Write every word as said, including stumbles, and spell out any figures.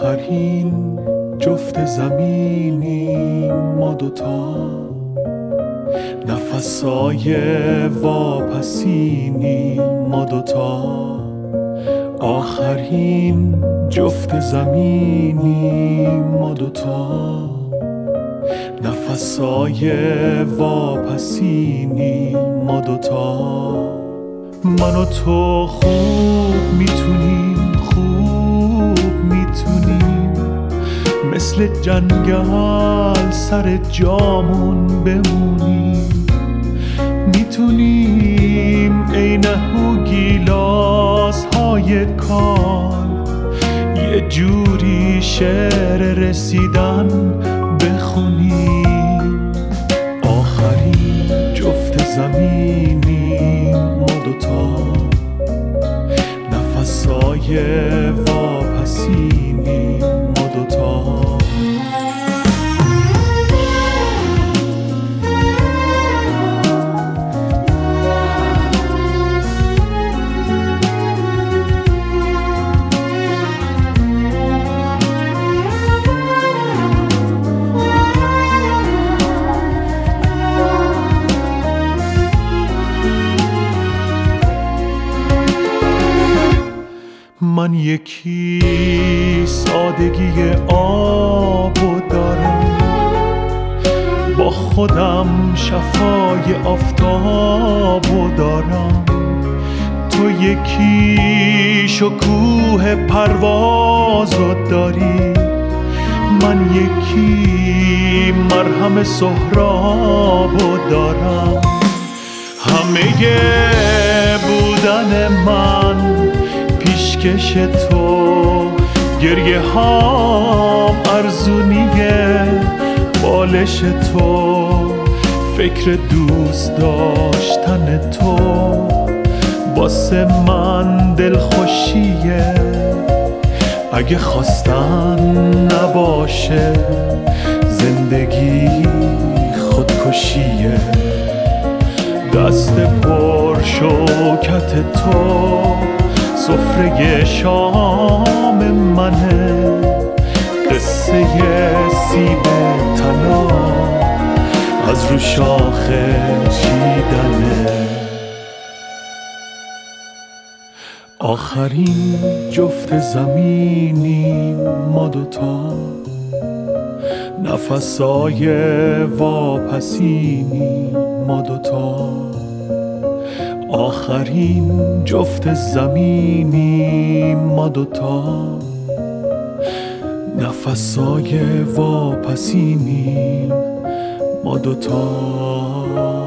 آخرین جفت زمینیم ما دوتا، نفسای واپسینیم ما دوتا. آخرین جفت زمینیم ما دوتا، نفسای واپسینیم ما دوتا. من و تو خوب میتونیم، خوب میتونیم مثل جنگل سر جامون بمونیم. میتونیم عین هو گیلاس های کال یه جوری شعر رسیدن بخونیم. آخرین جفت زمینیم ما دوتا، نفسای واپسینیم ما دوتا. من یکی سادگی آبو دارم، با خودم شفای آفتابو دارم. تو یکی شکوه پروازو داری، من یکی مرهم سهرابو دارم. همه بودن من پیشکش تو، گریه هام ارزونیه بالش تو، فکر دوست داشتن تو واسه من دلخوشیه. اگه خواستن نباشه زندگی خودکشیه. دست پر شوکت تو سفره شام منه، قصه سیب طلا از رو شاخه چیدنه. آخرین جفت زمینیم ما دوتا، نفسای واپسینیم ما دوتا. آخرین جفت زمینیم ما دوتا، نفسای واپسینیم ما دوتا.